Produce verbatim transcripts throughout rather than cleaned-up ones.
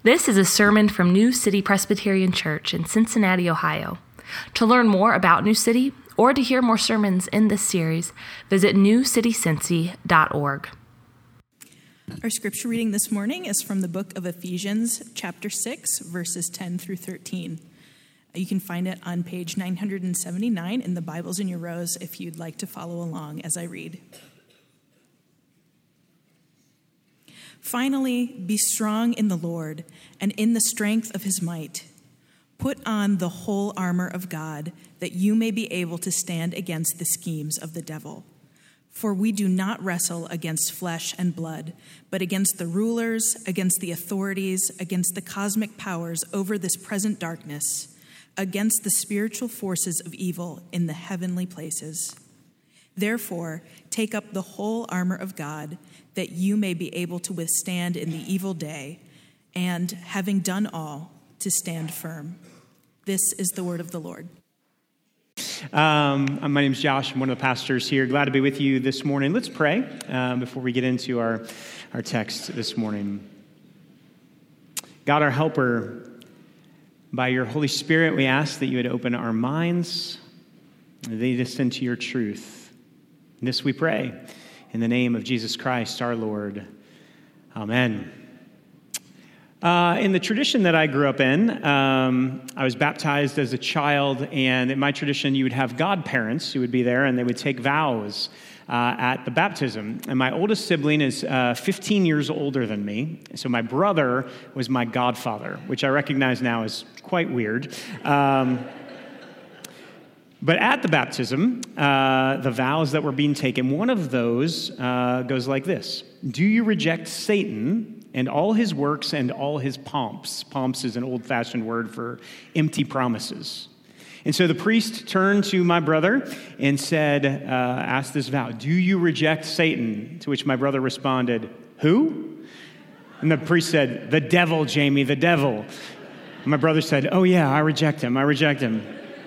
This is a sermon from New City Presbyterian Church in Cincinnati, Ohio. To learn more about New City or to hear more sermons in this series, visit new city cincy dot org. Our scripture reading this morning is from the book of Ephesians, chapter six, verses ten through thirteen. You can find it on page nine hundred seventy-nine in the Bibles in your rows if you'd like to follow along as I read. Finally, be strong in the Lord and in the strength of his might. Put on the whole armor of God, that you may be able to stand against the schemes of the devil. For we do not wrestle against flesh and blood, but against the rulers, against the authorities, against the cosmic powers over this present darkness, against the spiritual forces of evil in the heavenly places. Therefore, take up the whole armor of God, that you may be able to withstand in the evil day, and, having done all, to stand firm. This is the word of the Lord. Um, my name is Josh. I'm one of the pastors here. Glad to be with you this morning. Let's pray um, before we get into our, our text this morning. God, our helper, by your Holy Spirit, we ask that you would open our minds and lead us into your truth. And this we pray in the name of Jesus Christ, our Lord. Amen. Uh, in the tradition that I grew up in, um, I was baptized as a child, and in my tradition, you would have godparents who would be there, and they would take vows uh, at the baptism. And my oldest sibling is uh, fifteen years older than me, so my brother was my godfather, which I recognize now as quite weird. Um, But at the baptism, uh, the vows that were being taken, one of those uh, goes like this. Do you reject Satan and all his works and all his pomps? Pomps is an old-fashioned word for empty promises. And so the priest turned to my brother and said, uh, asked this vow, do you reject Satan? To which my brother responded, who? And the priest said, the devil, Jamie, the devil. And my brother said, oh yeah, I reject him, I reject him.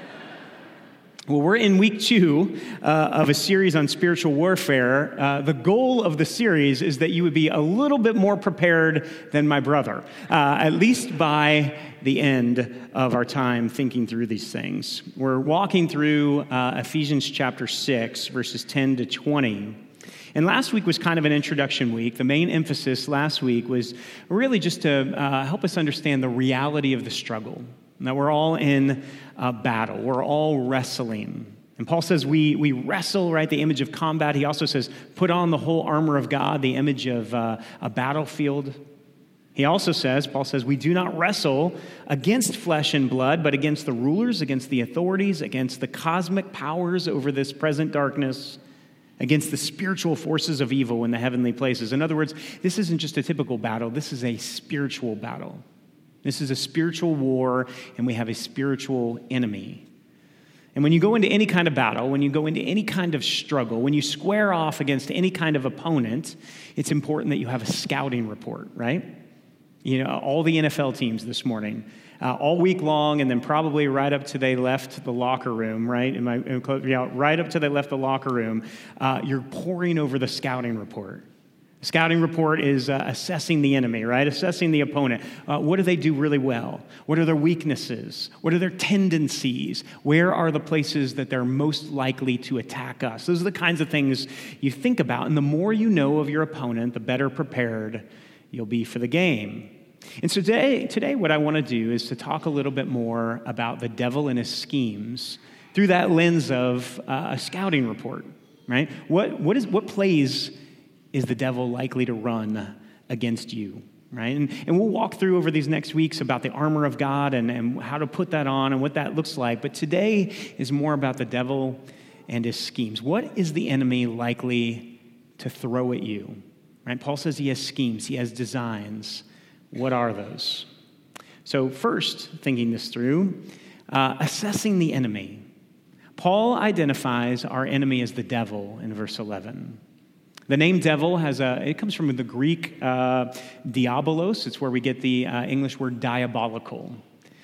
Well, we're in week two uh, of a series on spiritual warfare. Uh, the goal of the series is that you would be a little bit more prepared than my brother, uh, at least by the end of our time thinking through these things. We're walking through uh, Ephesians chapter six, verses ten to twenty. And last week was kind of an introduction week. The main emphasis last week was really just to uh, help us understand the reality of the struggle. That we're all in a battle. We're all wrestling. And Paul says we we wrestle, right? The image of combat. He also says, put on the whole armor of God, the image of uh, a battlefield. He also says, Paul says, we do not wrestle against flesh and blood, but against the rulers, against the authorities, against the cosmic powers over this present darkness, against the spiritual forces of evil in the heavenly places. In other words, this isn't just a typical battle. This is a spiritual battle. This is a spiritual war, and we have a spiritual enemy. And when you go into any kind of battle, when you go into any kind of struggle, when you square off against any kind of opponent, it's important that you have a scouting report, right? You know, all the N F L teams this morning, uh, all week long, and then probably right up to they left the locker room, right? Am I, yeah, right up to they left the locker room, uh, you're poring over the scouting report. Scouting report is uh, assessing the enemy, right? Assessing the opponent. Uh, what do they do really well? What are their weaknesses? What are their tendencies? Where are the places that they're most likely to attack us? Those are the kinds of things you think about. And the more you know of your opponent, the better prepared you'll be for the game. And so today, today what I want to do is to talk a little bit more about the devil and his schemes through that lens of uh, a scouting report, right? What, what, is, what plays is the devil likely to run against you, right? And, and we'll walk through over these next weeks about the armor of God and, and how to put that on and what that looks like. But today is more about the devil and his schemes. What is the enemy likely to throw at you, right? Paul says he has schemes, he has designs. What are those? So first, thinking this through, uh, assessing the enemy. Paul identifies our enemy as the devil in verse eleven. The name devil has a, it comes from the Greek uh, diabolos. It's where we get the uh, English word diabolical.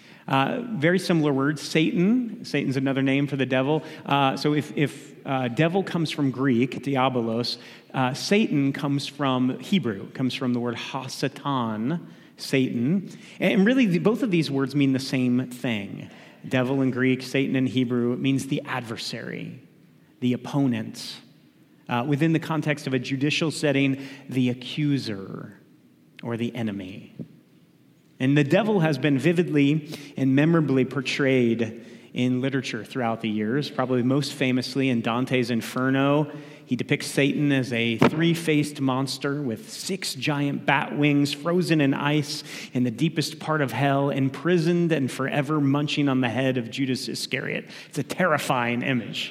Uh, very similar words. Satan, Satan's another name for the devil. Uh, so if, if uh, devil comes from Greek, diabolos, uh, Satan comes from Hebrew. It comes from the word ha-satan, Satan. And really, both of these words mean the same thing. Devil in Greek, Satan in Hebrew, it means the adversary, the opponent. Uh, within the context of a judicial setting, the accuser or the enemy. And the devil has been vividly and memorably portrayed in literature throughout the years, probably most famously in Dante's Inferno. He depicts Satan as a three-faced monster with six giant bat wings, frozen in ice in the deepest part of hell, imprisoned and forever munching on the head of Judas Iscariot. It's a terrifying image.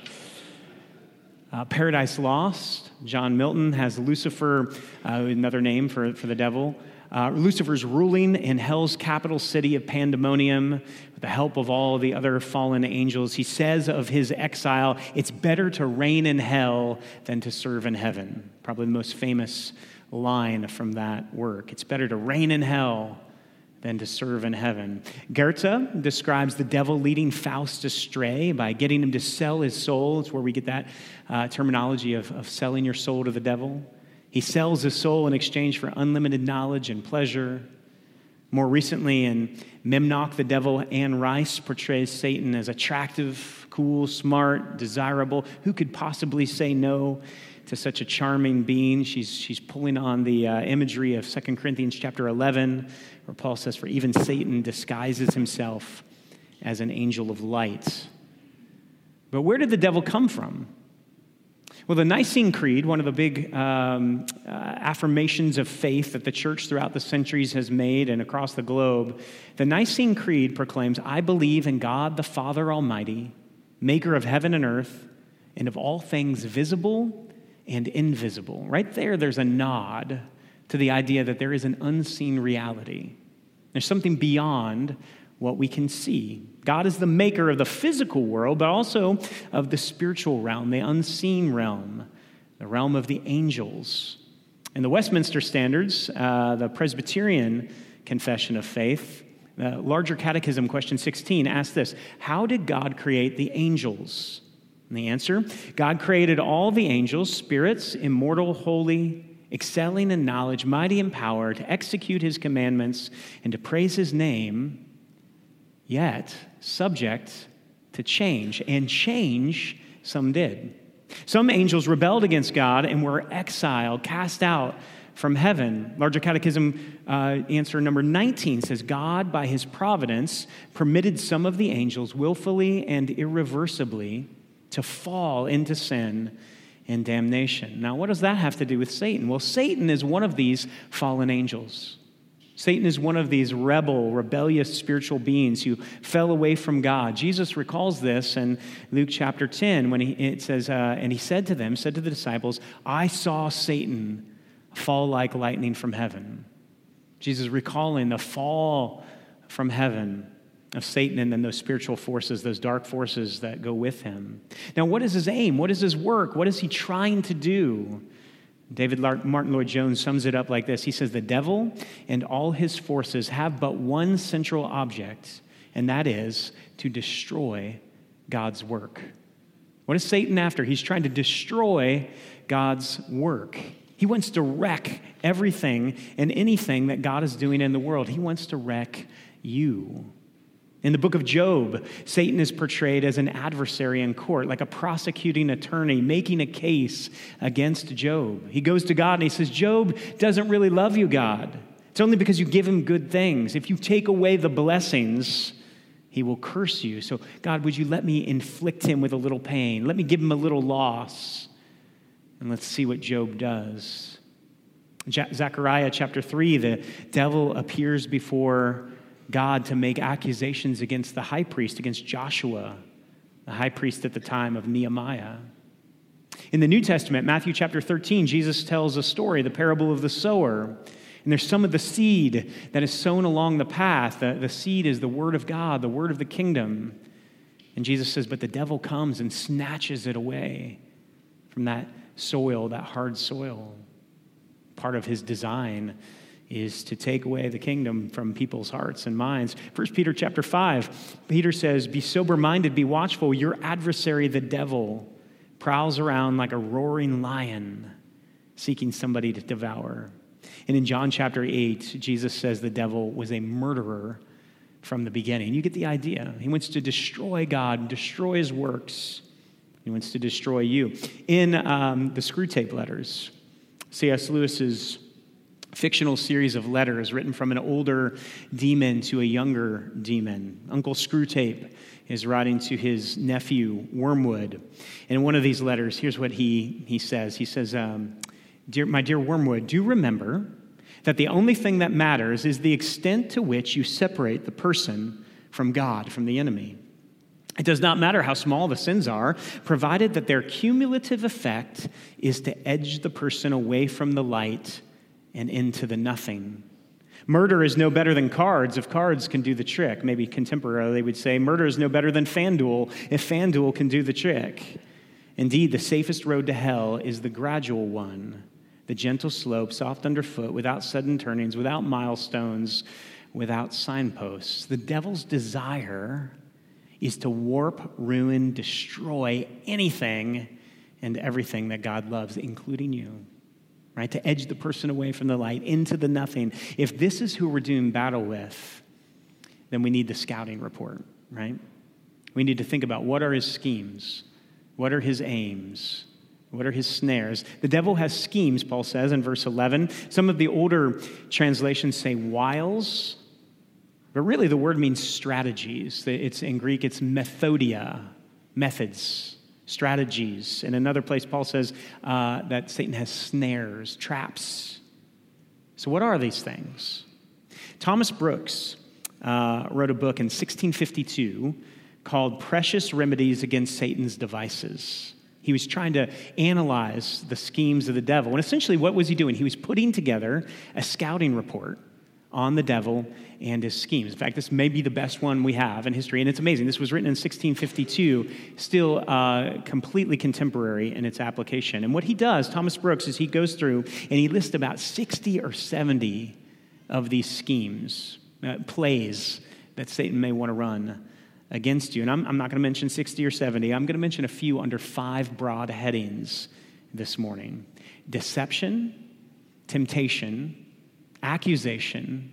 Uh, Paradise Lost, John Milton has Lucifer, uh, another name for, for the devil. Uh, Lucifer's ruling in hell's capital city of Pandemonium with the help of all the other fallen angels. He says of his exile, it's better to reign in hell than to serve in heaven. Probably the most famous line from that work. It's better to reign in hell than to serve in heaven. Goethe describes the devil leading Faust astray by getting him to sell his soul. It's where we get that uh, terminology of, of selling your soul to the devil. He sells his soul in exchange for unlimited knowledge and pleasure. More recently, in Memnoch, the devil, Anne Rice portrays Satan as attractive, cool, smart, desirable. Who could possibly say no to such a charming being? She's, she's pulling on the uh, imagery of Second Corinthians chapter eleven, where Paul says, for even Satan disguises himself as an angel of light. But where did the devil come from? Well, the Nicene Creed, one of the big um, uh, affirmations of faith that the church throughout the centuries has made and across the globe, the Nicene Creed proclaims, I believe in God the Father Almighty, maker of heaven and earth, and of all things visible and invisible. Right there, there's a nod to the idea that there is an unseen reality. There's something beyond what we can see. God is the maker of the physical world, but also of the spiritual realm, the unseen realm, the realm of the angels. In the Westminster Standards, uh, the Presbyterian Confession of Faith, the Larger Catechism, question sixteen, asks this, how did God create the angels? And the answer, God created all the angels, spirits, immortal, holy, excelling in knowledge, mighty in power, to execute his commandments and to praise his name, yet subject to change. And change, some did. Some angels rebelled against God and were exiled, cast out from heaven. Larger Catechism uh, answer number nineteen says, God, by his providence, permitted some of the angels willfully and irreversibly to fall into sin and damnation. Now, what does that have to do with Satan? Well, Satan is one of these fallen angels. Satan is one of these rebel, rebellious spiritual beings who fell away from God. Jesus recalls this in Luke chapter ten when he, it says, uh, and he said to them, said to the disciples, I saw Satan fall like lightning from heaven. Jesus recalling the fall from heaven of Satan and then those spiritual forces, those dark forces that go with him. Now, what is his aim? What is his work? What is he trying to do? David Martin Lloyd-Jones sums it up like this. He says, the devil and all his forces have but one central object, and that is to destroy God's work. What is Satan after? He's trying to destroy God's work. He wants to wreck everything and anything that God is doing in the world. He wants to wreck you. In the book of Job, Satan is portrayed as an adversary in court, like a prosecuting attorney making a case against Job. He goes to God and he says, Job doesn't really love you, God. It's only because you give him good things. If you take away the blessings, he will curse you. So, God, would you let me inflict him with a little pain? Let me give him a little loss. And let's see what Job does. Zechariah chapter three, the devil appears before God to make accusations against the high priest, against Joshua, the high priest at the time of Nehemiah. In the New Testament, Matthew chapter thirteen, Jesus tells a story, the parable of the sower. And there's some of the seed that is sown along the path. The, the seed is the word of God, the word of the kingdom. And Jesus says, but the devil comes and snatches it away from that soil, that hard soil. Part of his design is to take away the kingdom from people's hearts and minds. First Peter chapter five, Peter says, be sober-minded, be watchful. Your adversary, the devil, prowls around like a roaring lion, seeking somebody to devour. And in John chapter eight, Jesus says the devil was a murderer from the beginning. You get the idea. He wants to destroy God, destroy his works. He wants to destroy you. In um, the Screwtape Letters, C S Lewis's fictional series of letters written from an older demon to a younger demon, Uncle Screwtape is writing to his nephew, Wormwood. And in one of these letters, here's what he, he says. He says, um, dear, my dear Wormwood, do remember that the only thing that matters is the extent to which you separate the person from God, from the enemy. It does not matter how small the sins are, provided that their cumulative effect is to edge the person away from the light and into the nothing. Murder is no better than cards if cards can do the trick. Maybe contemporarily they would say murder is no better than FanDuel if FanDuel can do the trick. Indeed, the safest road to hell is the gradual one, the gentle slope, soft underfoot, without sudden turnings, without milestones, without signposts. The devil's desire is to warp, ruin, destroy anything and everything that God loves, including you. Right, to edge the person away from the light into the nothing. If this is who we're doing battle with, then we need the scouting report, right? We need to think about what are his schemes? What are his aims? What are his snares? The devil has schemes, Paul says in verse eleven. Some of the older translations say wiles, but really the word means strategies. It's in Greek, it's methodia, methods. Strategies. In another place, Paul says uh, that Satan has snares, traps. So what are these things? Thomas Brooks uh, wrote a book in sixteen fifty-two called Precious Remedies Against Satan's Devices. He was trying to analyze the schemes of the devil. And essentially, what was he doing? He was putting together a scouting report on the devil and his schemes. In fact, this may be the best one we have in history, and it's amazing. This was written in sixteen fifty-two, still uh, completely contemporary in its application. And what he does, Thomas Brooks, is he goes through and he lists about sixty or seventy of these schemes, uh, plays that Satan may want to run against you. And I'm, I'm not going to mention sixty or seventy. I'm going to mention a few under five broad headings this morning. Deception, temptation, accusation,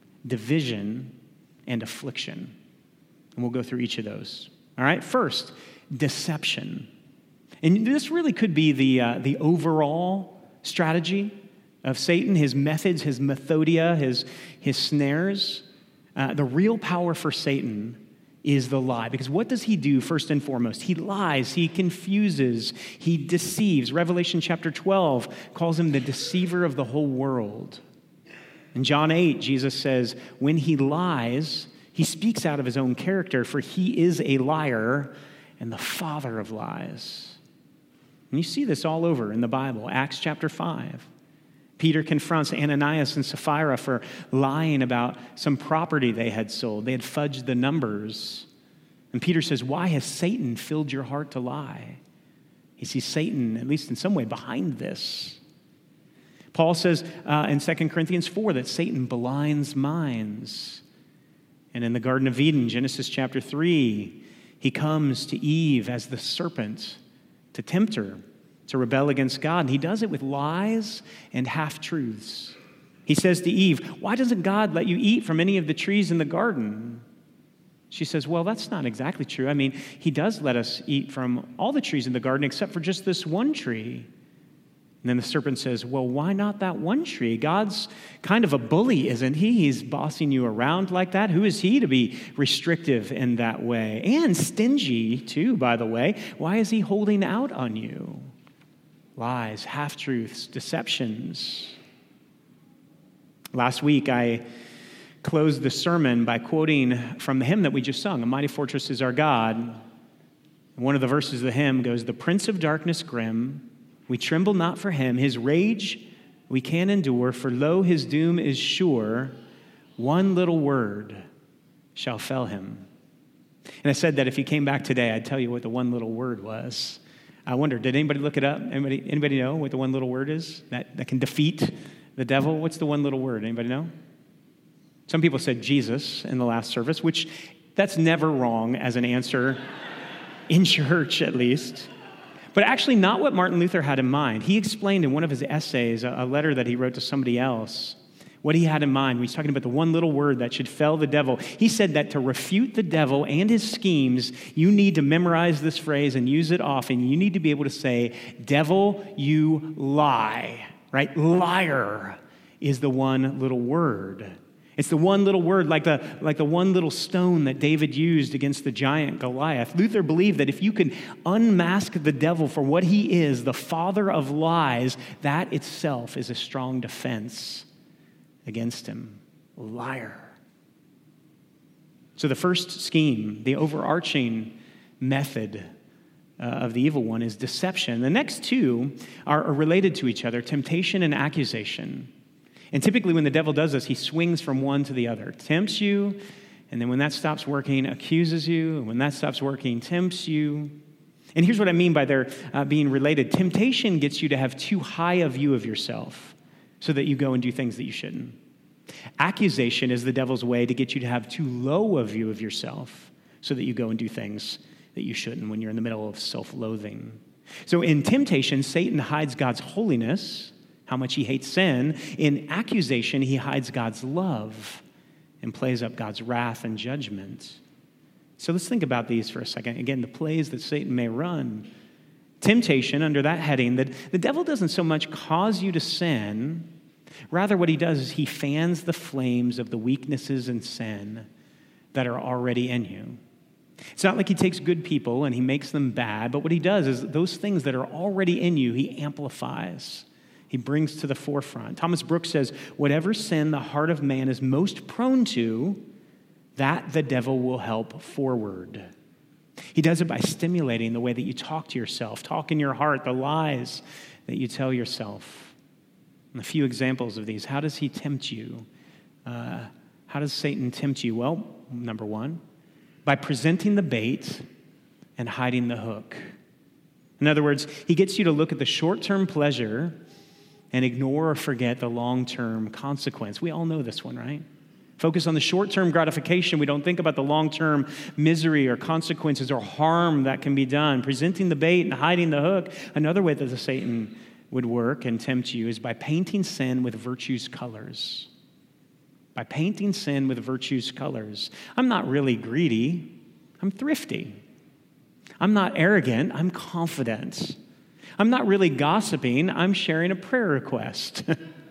division, and affliction. And we'll go through each of those. All right, first, deception. And this really could be the, uh, the overall strategy of Satan, his methods, his methodia, his, his snares. Uh, the real power for Satan is the lie. Because what does he do first and foremost? He lies, he confuses, he deceives. Revelation chapter twelve calls him the deceiver of the whole world. In John eight, Jesus says, when he lies, he speaks out of his own character, for he is a liar and the father of lies. And you see this all over in the Bible. Acts chapter five. Peter confronts Ananias and Sapphira for lying about some property they had sold. They had fudged the numbers. And Peter says, why has Satan filled your heart to lie? He sees Satan, at least in some way, behind this. Paul says uh, in Second Corinthians four that Satan blinds minds. And in the Garden of Eden, Genesis chapter three, he comes to Eve as the serpent to tempt her to rebel against God. And he does it with lies and half-truths. He says to Eve, why doesn't God let you eat from any of the trees in the garden? She says, well, that's not exactly true. I mean, he does let us eat from all the trees in the garden except for just this one tree. And then the serpent says, well, why not that one tree? God's kind of a bully, isn't he? He's bossing you around like that. Who is he to be restrictive in that way? And stingy, too, by the way. Why is he holding out on you? Lies, half-truths, deceptions. Last week, I closed the sermon by quoting from the hymn that we just sung, A Mighty Fortress is Our God. And one of the verses of the hymn goes, the Prince of Darkness grim, we tremble not for him. His rage we can endure, for lo, his doom is sure. One little word shall fell him. And I said that if he came back today, I'd tell you what the one little word was. I wonder, did anybody look it up? Anybody, anybody know what the one little word is that, that can defeat the devil? What's the one little word? Anybody know? Some people said Jesus in the last service, which that's never wrong as an answer in church, at least. But actually not what Martin Luther had in mind. He explained in one of his essays, a letter that he wrote to somebody else, what he had in mind. He's talking about the one little word that should fell the devil. He said that to refute the devil and his schemes, you need to memorize this phrase and use it often. You need to be able to say, devil, you lie, right? Liar is the one little word. It's the one little word, like the, like the one little stone that David used against the giant Goliath. Luther believed that if you can unmask the devil for what he is, the father of lies, that itself is a strong defense against him. Liar. So the first scheme, the overarching method uh, of the evil one is deception. The next two are, are related to each other, temptation and accusation. And typically when the devil does this, he swings from one to the other. Tempts you, and then when that stops working, accuses you. And when that stops working, tempts you. And here's what I mean by their uh, being related. Temptation gets you to have too high a view of yourself so that you go and do things that you shouldn't. Accusation is the devil's way to get you to have too low a view of yourself so that you go and do things that you shouldn't when you're in the middle of self-loathing. So in temptation, Satan hides God's holiness, how much he hates sin. In accusation, he hides God's love and plays up God's wrath and judgment. So let's think about these for a second. Again, the plays that Satan may run. Temptation, under that heading, that the devil doesn't so much cause you to sin. Rather, what he does is he fans the flames of the weaknesses and sin that are already in you. It's not like he takes good people and he makes them bad, but what he does is those things that are already in you, he amplifies. He brings to the forefront. Thomas Brooks says, whatever sin the heart of man is most prone to, that the devil will help forward. He does it by stimulating the way that you talk to yourself, talk in your heart, the lies that you tell yourself. And a few examples of these. How does he tempt you? Uh, how does Satan tempt you? Well, number one, by presenting the bait and hiding the hook. In other words, he gets you to look at the short-term pleasure and ignore or forget the long-term consequence. We all know this one, right? Focus on the short-term gratification. We don't think about the long-term misery or consequences or harm that can be done. Presenting the bait and hiding the hook. Another way that the Satan would work and tempt you is by painting sin with virtue's colors. By painting sin with virtue's colors. I'm not really greedy. I'm thrifty. I'm not arrogant. I'm confident. I'm not really gossiping. I'm sharing a prayer request.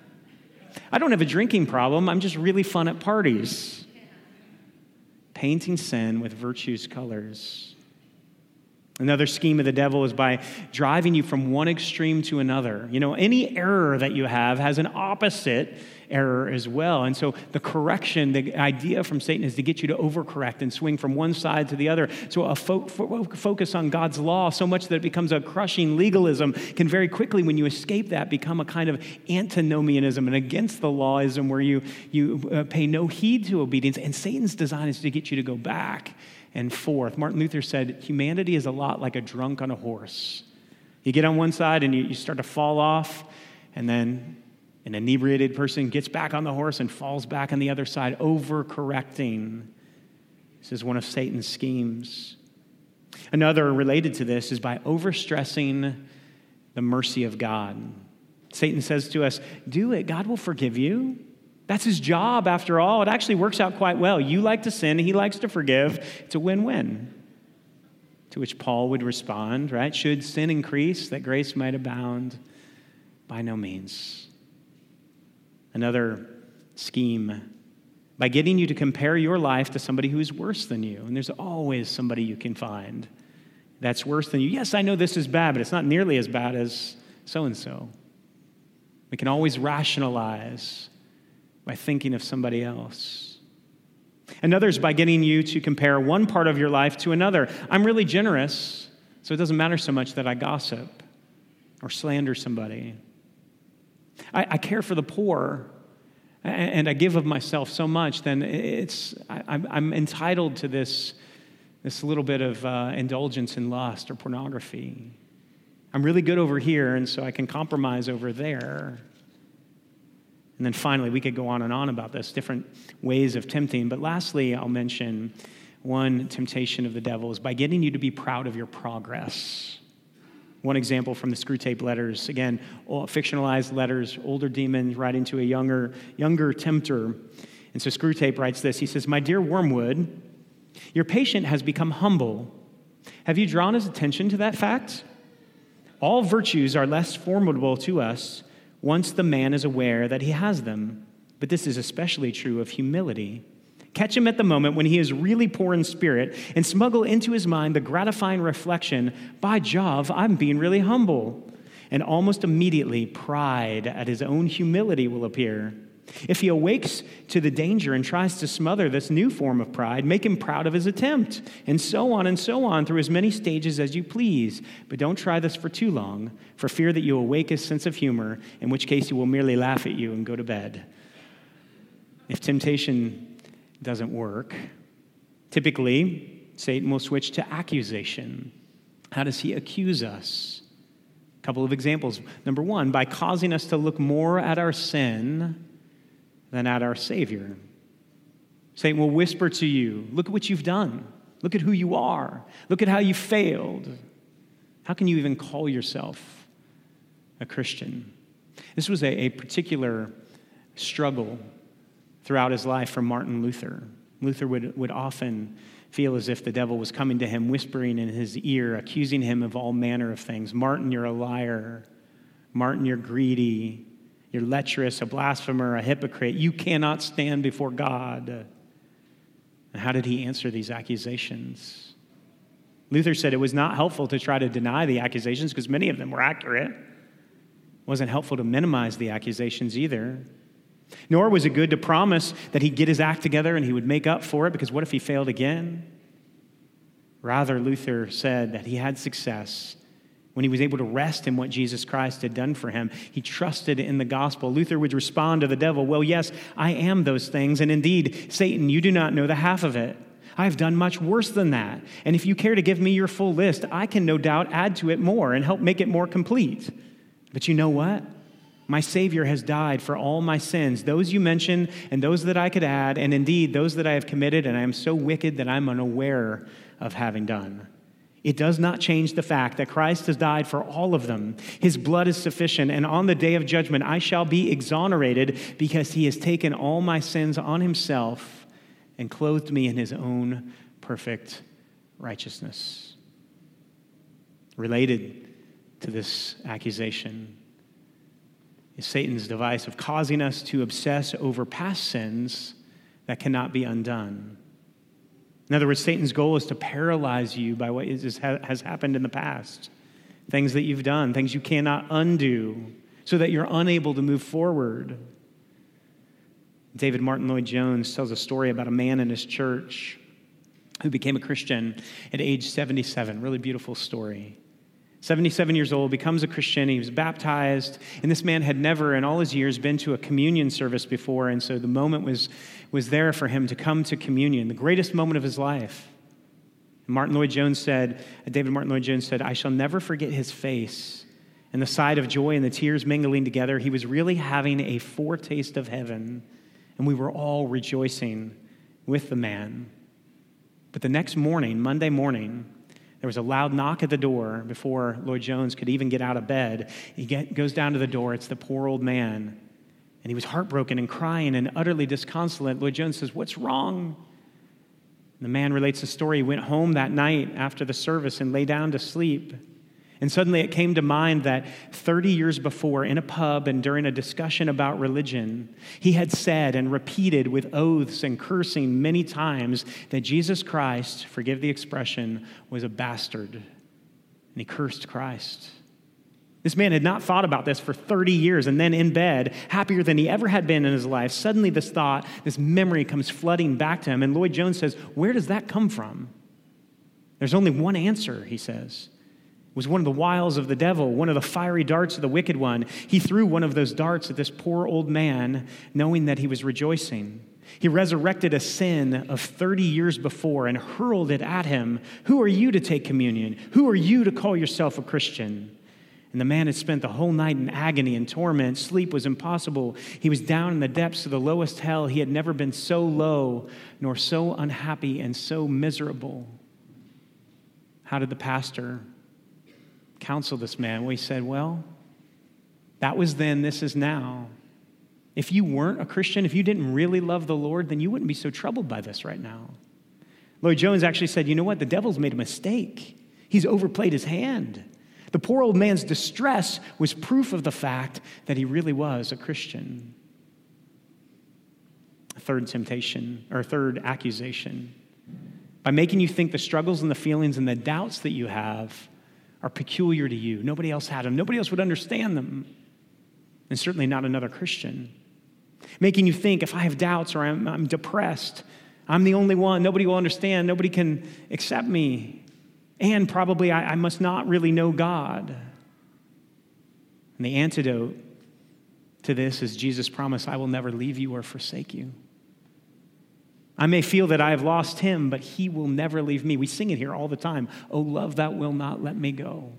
I don't have a drinking problem. I'm just really fun at parties. Painting sin with virtue's colors. Another scheme of the devil is by driving you from one extreme to another. You know, any error that you have has an opposite error as well. And so the correction, the idea from Satan is to get you to overcorrect and swing from one side to the other. So a fo- fo- focus on God's law so much that it becomes a crushing legalism can very quickly, when you escape that, become a kind of antinomianism and against the lawism where you, you uh, pay no heed to obedience. And Satan's design is to get you to go back and forth. Martin Luther said, humanity is a lot like a drunk on a horse. You get on one side and you, you start to fall off, and then an inebriated person gets back on the horse and falls back on the other side, overcorrecting. This is one of Satan's schemes. Another related to this is by overstressing the mercy of God. Satan says to us, do it. God will forgive you. That's his job, after all. It actually works out quite well. You like to sin, he likes to forgive. It's a win-win. To which Paul would respond, right? Should sin increase that grace might abound? By no means. Another scheme, by getting you to compare your life to somebody who is worse than you. And there's always somebody you can find that's worse than you. Yes, I know this is bad, but it's not nearly as bad as so-and-so. We can always rationalize by thinking of somebody else. Another is by getting you to compare one part of your life to another. I'm really generous, so it doesn't matter so much that I gossip or slander somebody. I, I care for the poor, and I give of myself so much, then it's I, I'm entitled to this, this little bit of uh, indulgence in lust or pornography. I'm really good over here, and so I can compromise over there. And then finally, we could go on and on about this, different ways of tempting. But lastly, I'll mention one temptation of the devil is by getting you to be proud of your progress. One example from the Screwtape Letters, again, fictionalized letters, older demons writing to a younger, younger tempter. And so Screwtape writes this. He says, "My dear Wormwood, your patient has become humble. Have you drawn his attention to that fact? All virtues are less formidable to us once the man is aware that he has them. But this is especially true of humility. Catch him at the moment when he is really poor in spirit and smuggle into his mind the gratifying reflection, by Jove, I'm being really humble. And almost immediately, pride at his own humility will appear. If he awakes to the danger and tries to smother this new form of pride, make him proud of his attempt, and so on and so on through as many stages as you please. But don't try this for too long, for fear that you awake his sense of humor, in which case he will merely laugh at you and go to bed." If temptation doesn't work, typically, Satan will switch to accusation. How does he accuse us? A couple of examples. Number one, by causing us to look more at our sin than at our Savior. Satan will whisper to you, look at what you've done. Look at who you are. Look at how you failed. How can you even call yourself a Christian? This was a, a particular struggle throughout his life for Martin Luther. Luther would, would often feel as if the devil was coming to him, whispering in his ear, accusing him of all manner of things. Martin, you're a liar. Martin, you're greedy. You're lecherous, a blasphemer, a hypocrite. You cannot stand before God. And how did he answer these accusations? Luther said it was not helpful to try to deny the accusations because many of them were accurate. It wasn't helpful to minimize the accusations either. Nor was it good to promise that he'd get his act together and he would make up for it, because what if he failed again? Rather, Luther said that he had success when he was able to rest in what Jesus Christ had done for him. He trusted in the gospel. Luther would respond to the devil, well, yes, I am those things, and indeed, Satan, you do not know the half of it. I have done much worse than that. And if you care to give me your full list, I can no doubt add to it more and help make it more complete. But you know what? My Savior has died for all my sins, those you mentioned and those that I could add, and indeed those that I have committed and I am so wicked that I'm unaware of having done. It does not change the fact that Christ has died for all of them. His blood is sufficient, and on the day of judgment I shall be exonerated because he has taken all my sins on himself and clothed me in his own perfect righteousness. Related to this accusation is Satan's device of causing us to obsess over past sins that cannot be undone. In other words, Satan's goal is to paralyze you by what is, has happened in the past, things that you've done, things you cannot undo, so that you're unable to move forward. David Martin Lloyd-Jones tells a story about a man in his church who became a Christian at age seventy-seven. Really beautiful story. seventy-seven years old, becomes a Christian. He was baptized, and this man had never in all his years been to a communion service before, and so the moment was, was there for him to come to communion, the greatest moment of his life. Martin Lloyd-Jones said, David Martin Lloyd-Jones said, I shall never forget his face and the sight of joy and the tears mingling together. He was really having a foretaste of heaven, and we were all rejoicing with the man. But the next morning, Monday morning, there was a loud knock at the door before Lloyd-Jones could even get out of bed. He get, goes down to the door. It's the poor old man. And he was heartbroken and crying and utterly disconsolate. Lloyd-Jones says, what's wrong? And the man relates the story. He went home that night after the service and lay down to sleep. And suddenly it came to mind that thirty years before, in a pub and during a discussion about religion, he had said and repeated with oaths and cursing many times that Jesus Christ, forgive the expression, was a bastard. And he cursed Christ. This man had not thought about this for thirty years, and then in bed, happier than he ever had been in his life, suddenly this thought, this memory comes flooding back to him. And Lloyd-Jones says, where does that come from? There's only one answer, he says. It was one of the wiles of the devil, one of the fiery darts of the wicked one. He threw one of those darts at this poor old man, knowing that he was rejoicing. He resurrected a sin of thirty years before and hurled it at him. Who are you to take communion? Who are you to call yourself a Christian? And the man had spent the whole night in agony and torment. Sleep was impossible. He was down in the depths of the lowest hell. He had never been so low, nor so unhappy and so miserable. How did the pastor counsel this man? Well, he said, well, that was then, this is now. If you weren't a Christian, if you didn't really love the Lord, then you wouldn't be so troubled by this right now. Lloyd Jones actually said, you know what? The devil's made a mistake. He's overplayed his hand. The poor old man's distress was proof of the fact that he really was a Christian. A third temptation, or a third accusation. By making you think the struggles and the feelings and the doubts that you have are peculiar to you. Nobody else had them. Nobody else would understand them. And certainly not another Christian. Making you think if I have doubts or I'm, I'm depressed, I'm the only one. Nobody will understand. Nobody can accept me. And probably I, I must not really know God. And the antidote to this is Jesus' promise, I will never leave you or forsake you. I may feel that I have lost him, but he will never leave me. We sing it here all the time. Oh, love that will not let me go.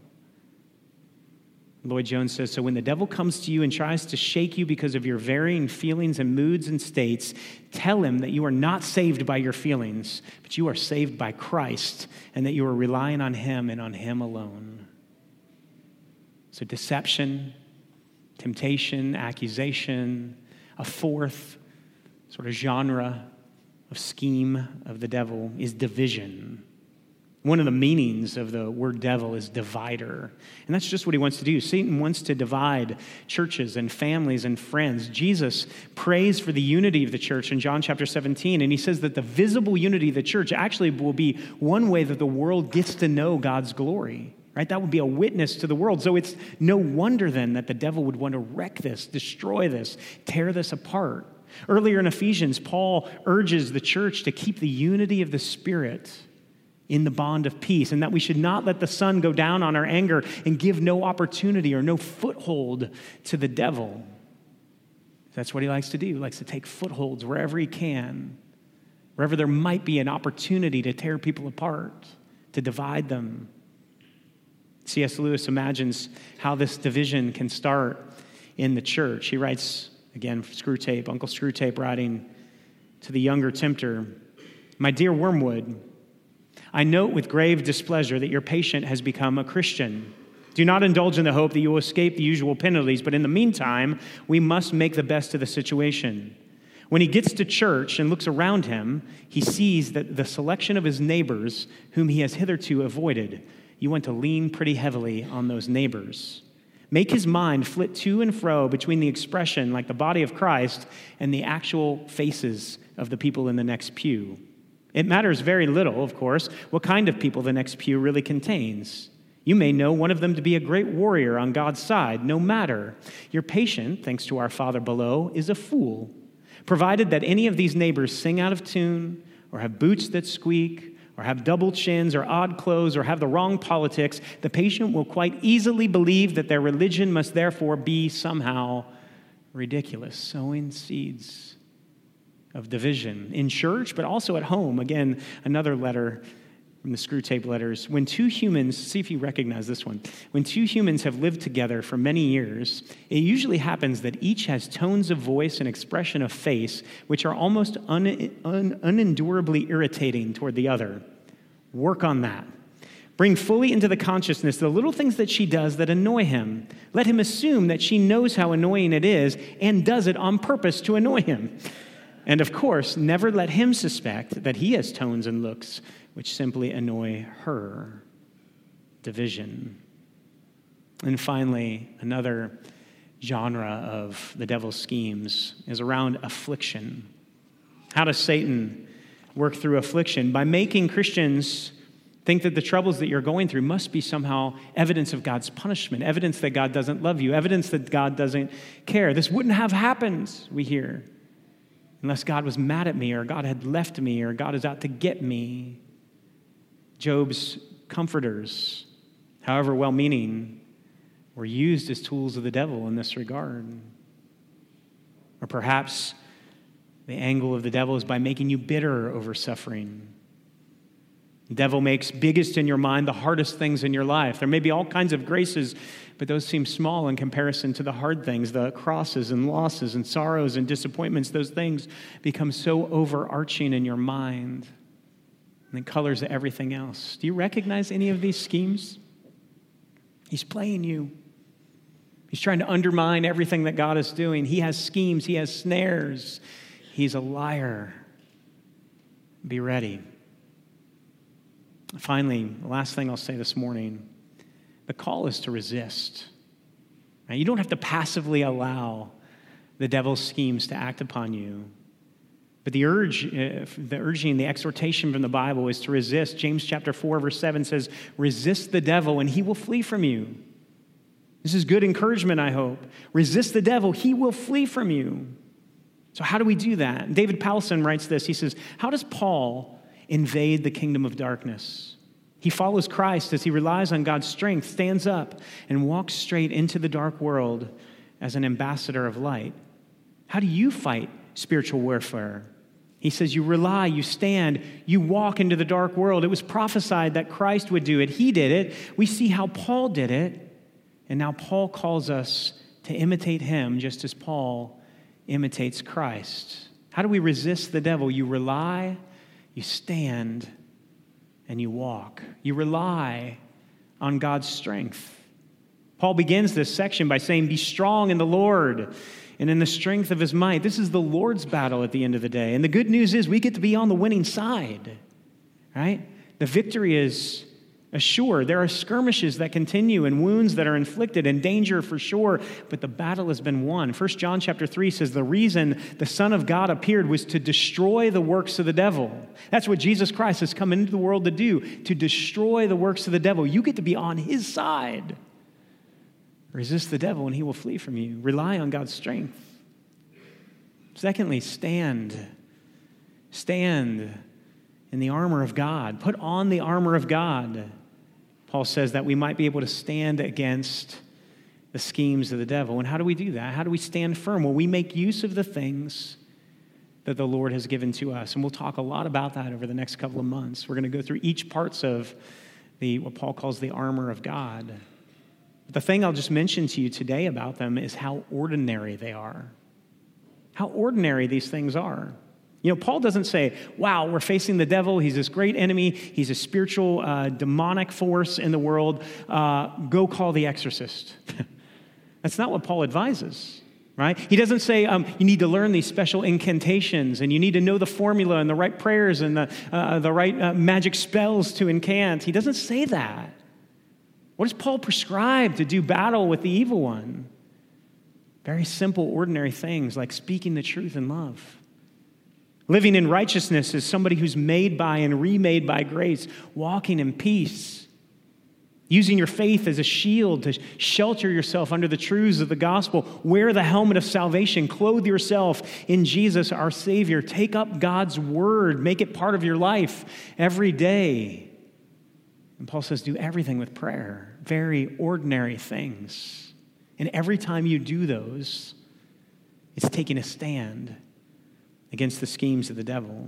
Lloyd Jones says, so when the devil comes to you and tries to shake you because of your varying feelings and moods and states, tell him that you are not saved by your feelings, but you are saved by Christ and that you are relying on him and on him alone. So deception, temptation, accusation, a fourth sort of genre of scheme of the devil is division. One of the meanings of the word devil is divider. And that's just what he wants to do. Satan wants to divide churches and families and friends. Jesus prays for the unity of the church in John chapter seventeen. And he says that the visible unity of the church actually will be one way that the world gets to know God's glory. Right? That would be a witness to the world. So it's no wonder then that the devil would want to wreck this, destroy this, tear this apart. Earlier in Ephesians, Paul urges the church to keep the unity of the Spirit in the bond of peace, and that we should not let the sun go down on our anger and give no opportunity or no foothold to the devil. That's what he likes to do. He likes to take footholds wherever he can, wherever there might be an opportunity to tear people apart, to divide them. C S Lewis imagines how this division can start in the church. He writes, again, Screwtape, Uncle Screwtape writing to the younger tempter, my dear Wormwood, I note with grave displeasure that your patient has become a Christian. Do not indulge in the hope that you will escape the usual penalties, but in the meantime, we must make the best of the situation. When he gets to church and looks around him, he sees that the selection of his neighbors, whom he has hitherto avoided, you want to lean pretty heavily on those neighbors. Make his mind flit to and fro between the expression, like the body of Christ, and the actual faces of the people in the next pew. It matters very little, of course, what kind of people the next pew really contains. You may know one of them to be a great warrior on God's side. No matter. Your patient, thanks to our Father below, is a fool. Provided that any of these neighbors sing out of tune, or have boots that squeak, or have double chins, or odd clothes, or have the wrong politics, the patient will quite easily believe that their religion must therefore be somehow ridiculous, sowing seeds of division in church, but also at home. Again, another letter from the Screwtape letters. When two humans, see if you recognize this one. When two humans have lived together for many years, it usually happens that each has tones of voice and expression of face which are almost un, un, unendurably irritating toward the other. Work on that. Bring fully into the consciousness the little things that she does that annoy him. Let him assume that she knows how annoying it is and does it on purpose to annoy him. And of course, never let him suspect that he has tones and looks which simply annoy her. Division. And finally, another genre of the devil's schemes is around affliction. How does Satan work through affliction? By making Christians think that the troubles that you're going through must be somehow evidence of God's punishment, evidence that God doesn't love you, evidence that God doesn't care. This wouldn't have happened, we hear, unless God was mad at me or God had left me or God is out to get me. Job's comforters, however well-meaning, were used as tools of the devil in this regard. Or perhaps the angle of the devil is by making you bitter over suffering. The devil makes biggest in your mind the hardest things in your life. There may be all kinds of graces, but those seem small in comparison to the hard things, the crosses and losses and sorrows and disappointments. Those things become so overarching in your mind, and it colors everything else. Do you recognize any of these schemes? He's playing you. He's trying to undermine everything that God is doing. He has schemes. He has snares. He's a liar. Be ready. Finally, the last thing I'll say this morning, the call is to resist. Now, you don't have to passively allow the devil's schemes to act upon you. But the urge, uh, the urging, the exhortation from the Bible is to resist. James chapter four, verse seven says, resist the devil and he will flee from you. This is good encouragement, I hope. Resist the devil, he will flee from you. So how do we do that? David Powlison writes this. He says, how does Paul invade the kingdom of darkness? He follows Christ as he relies on God's strength, stands up, and walks straight into the dark world as an ambassador of light. How do you fight spiritual warfare? He says, you rely, you stand, you walk into the dark world. It was prophesied that Christ would do it. He did it. We see how Paul did it. And now Paul calls us to imitate him just as Paul imitates Christ. How do we resist the devil? You rely, you stand, and you walk. You rely on God's strength. Paul begins this section by saying, be strong in the Lord and in the strength of his might. This is the Lord's battle at the end of the day. And the good news is we get to be on the winning side, right? The victory is assured. There are skirmishes that continue and wounds that are inflicted and danger for sure, but the battle has been won. First John chapter three says the reason the Son of God appeared was to destroy the works of the devil. That's what Jesus Christ has come into the world to do, to destroy the works of the devil. You get to be on his side. Resist the devil and he will flee from you. Rely on God's strength. Secondly, stand. Stand in the armor of God. Put on the armor of God. Paul says that we might be able to stand against the schemes of the devil. And how do we do that? How do we stand firm? Well, we make use of the things that the Lord has given to us. And we'll talk a lot about that over the next couple of months. We're going to go through each parts of the what Paul calls the armor of God. But the thing I'll just mention to you today about them is how ordinary they are. How ordinary these things are. You know, Paul doesn't say, wow, we're facing the devil. He's this great enemy. He's a spiritual, uh, demonic force in the world. Uh, go call the exorcist. That's not what Paul advises, right? He doesn't say um, you need to learn these special incantations and you need to know the formula and the right prayers and the, uh, the right uh, magic spells to incant. He doesn't say that. What does Paul prescribe to do battle with the evil one? Very simple, ordinary things like speaking the truth in love. Living in righteousness as somebody who's made by and remade by grace, walking in peace, using your faith as a shield to shelter yourself under the truths of the gospel. Wear the helmet of salvation, clothe yourself in Jesus, our Savior. Take up God's word, make it part of your life every day. And Paul says, do everything with prayer, very ordinary things. And every time you do those, it's taking a stand against the schemes of the devil.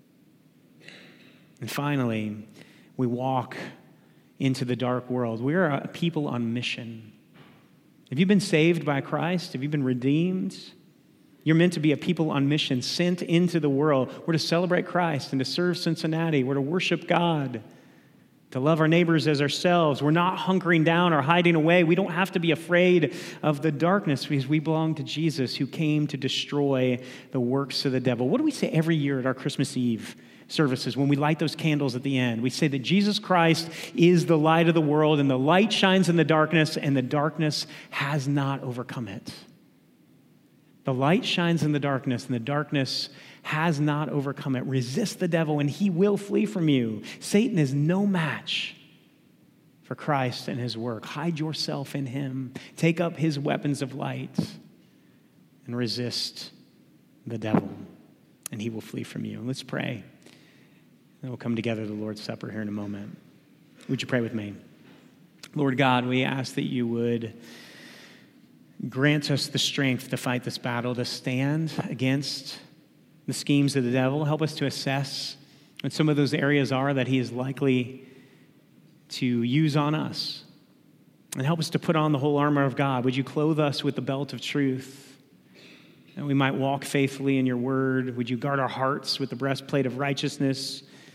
And finally, we walk into the dark world. We are a people on mission. Have you been saved by Christ? Have you been redeemed? You're meant to be a people on mission, sent into the world. We're to celebrate Christ and to serve Cincinnati. We're to worship God, to love our neighbors as ourselves. We're not hunkering down or hiding away. We don't have to be afraid of the darkness because we belong to Jesus who came to destroy the works of the devil. What do we say every year at our Christmas Eve services when we light those candles at the end? We say that Jesus Christ is the light of the world and the light shines in the darkness and the darkness has not overcome it. The light shines in the darkness and the darkness has not overcome it. Resist the devil and he will flee from you. Satan is no match for Christ and his work. Hide yourself in him. Take up his weapons of light and resist the devil and he will flee from you. Let's pray. And we'll come together to the Lord's Supper here in a moment. Would you pray with me? Lord God, we ask that you would grant us the strength to fight this battle, to stand against the schemes of the devil. Help us to assess what some of those areas are that he is likely to use on us. And help us to put on the whole armor of God. Would you clothe us with the belt of truth, that we might walk faithfully in your word? Would you guard our hearts with the breastplate of righteousness?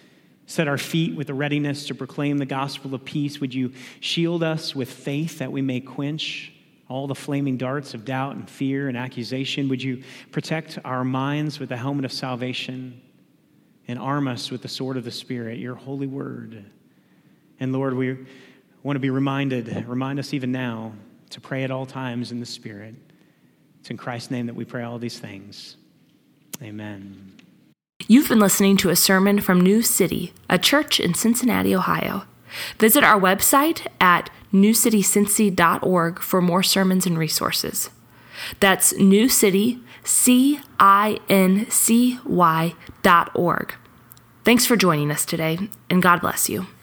Set our feet with a readiness to proclaim the gospel of peace. Would you shield us with faith that we may quench all the flaming darts of doubt and fear and accusation? Would you protect our minds with the helmet of salvation and arm us with the sword of the Spirit, your holy word? And Lord, we want to be reminded, remind us even now, to pray at all times in the Spirit. It's in Christ's name that we pray all these things. Amen. You've been listening to a sermon from New City, a church in Cincinnati, Ohio. Visit our website at new city cincy dot org for more sermons and resources. That's New City, C I N C Y dot org. Thanks for joining us today, and God bless you.